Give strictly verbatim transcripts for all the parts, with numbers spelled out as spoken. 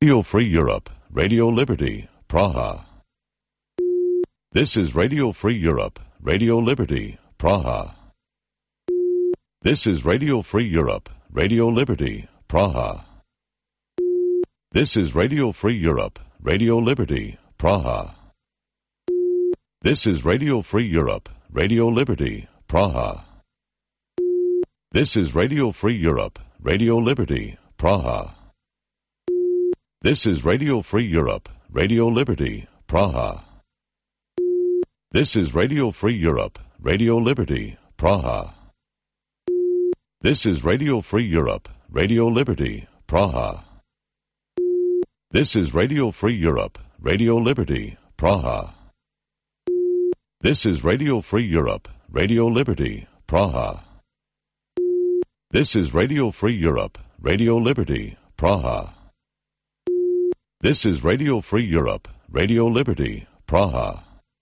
Radio Free Europe, Radio Liberty, Praha. This is Radio Free Europe, Radio Liberty, Praha. This is Radio Free Europe, Radio Liberty, Praha. This is Radio Free Europe, Radio Liberty, Praha. This is Radio Free Europe, Radio Liberty, Praha. This is Radio Free Europe, Radio Liberty, Praha. This is Radio Free Europe, Radio Liberty, Praha. This is Radio Free Europe, Radio Liberty, Praha. This is Radio Free Europe, Radio Liberty, Praha. This is Radio Free Europe, Radio Liberty, Praha. This is Radio Free Europe, Radio Liberty, Praha. This is Radio Free Europe, Radio Liberty, Praha. This is Radio Free Europe, Radio Liberty, Praha.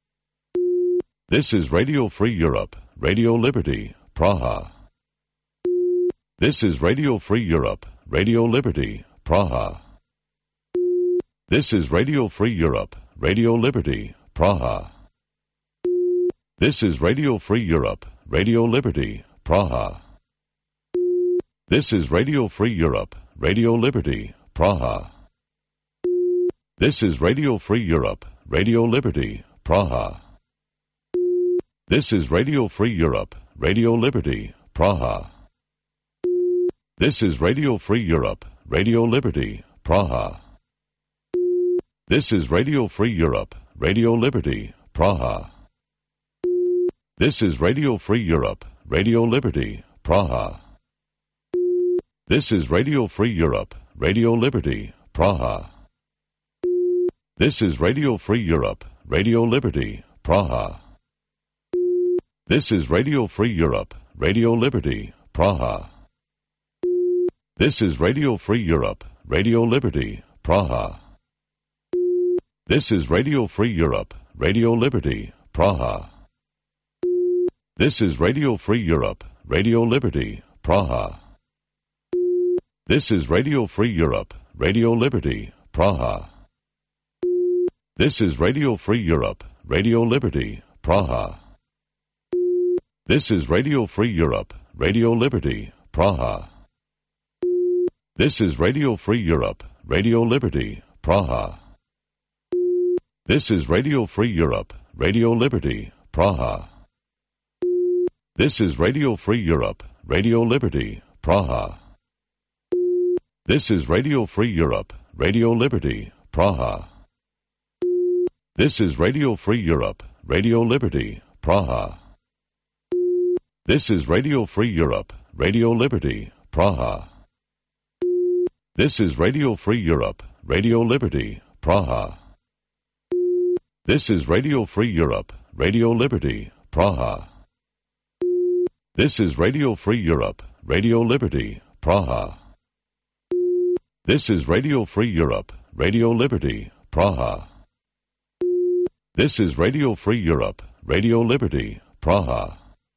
This is Radio Free Europe, Radio Liberty, Praha. This is Radio Free Europe, Radio Liberty, Praha. This is Radio Free Europe, Radio Liberty, Praha. This is Radio Free Europe, Radio Liberty, Praha. This is Radio Free Europe, Radio Liberty, Praha. This is Radio Free Europe, Radio Liberty, Praha. This is Radio Free Europe, Radio Liberty, Praha. This is Radio Free Europe, Radio Liberty, Praha. This is Radio Free Europe, Radio Liberty, Praha. This is Radio Free Europe, Radio Liberty, Praha. This is Radio Free Europe, Radio Liberty, Praha. This is Radio Free Europe, Radio Liberty, Praha. This is Radio Free Europe, Radio Liberty, Praha. This is Radio Free Europe, Radio Liberty, Praha. This is Radio Free Europe, Radio Liberty, Praha. This is Radio Free Europe, Radio Liberty, Praha. This is Radio Free Europe, Radio Liberty, Praha. This is Radio Free Europe, Radio Liberty, Praha. This is Radio Free Europe, Radio Liberty, Praha. This is Radio Free Europe, Radio Liberty, Praha. This is Radio Free Europe, Radio Liberty, Praha. This is Radio Free Europe, Radio Liberty, Praha. This is Radio Free Europe, Radio Liberty, Praha. This is Radio Free Europe, Radio Liberty, Praha. This is Radio Free Europe, Radio Liberty, Praha. This is Radio Free Europe, Radio Liberty, Praha. This is Radio Free Europe, Radio Liberty, Praha. This is Radio Free Europe, Radio Liberty, Praha. This is Radio Free Europe, Radio Liberty, Praha. This is Radio Free Europe, Radio Liberty, Praha.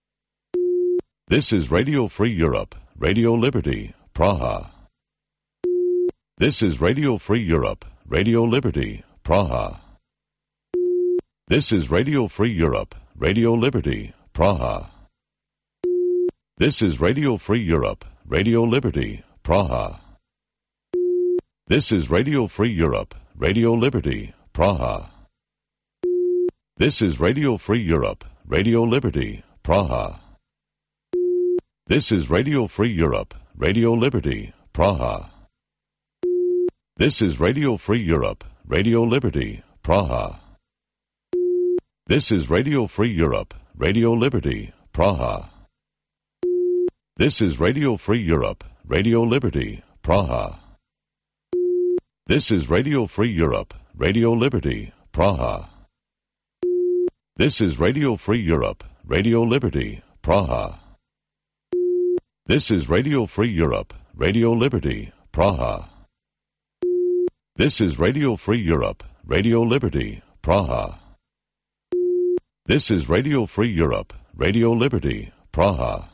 This is Radio Free Europe, Radio Liberty, Praha. This is Radio Free Europe, Radio Liberty, Praha. This is Radio Free Europe, Radio Liberty, Praha. This is Radio Free Europe, Radio Liberty, Praha. This is Radio Free Europe, Radio Liberty, Praha. This is Radio Free Europe, Radio Liberty, Praha. This is Radio Free Europe, Radio Liberty, Praha. This is Radio Free Europe, Radio Liberty, Praha. This is Radio Free Europe, Radio Liberty, Praha. This is Radio Free Europe, Radio Liberty, Praha. This is Radio Free Europe, Radio Liberty, Praha. This is Radio Free Europe, Radio Liberty, Praha. This is Radio Free Europe, Radio Liberty, Praha. This is Radio Free Europe, Radio Liberty, Praha. This is Radio Free Europe, Radio Liberty, Praha.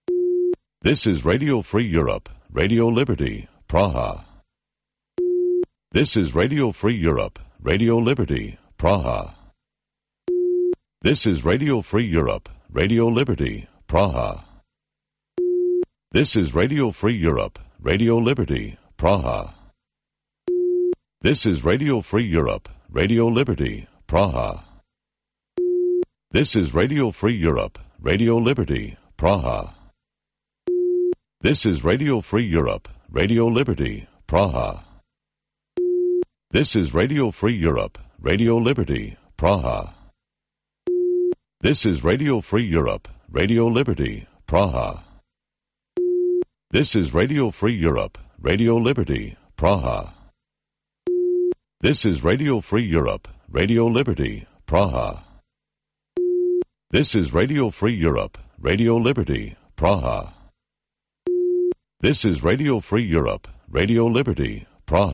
This is Radio Free Europe, Radio Liberty, Praha. This is Radio Free Europe, Radio Liberty, Praha. This is Radio Free Europe, Radio Liberty, Praha. This is Radio Free Europe, Radio Liberty, Praha. This is Radio Free Europe, Radio Liberty, Praha. This is Radio Free Europe, Radio Liberty, Praha. This is Radio Free Europe, Radio Liberty, Praha. This is Radio Free Europe, Radio Liberty, Praha. This is Radio Free Europe, Radio Liberty, Praha. This is Radio Free Europe, Radio Liberty, Praha. This is Radio Free Europe, Radio Liberty, Praha. This is Radio Free Europe, Radio Liberty, Praha. This is Radio Free Europe, Radio Liberty,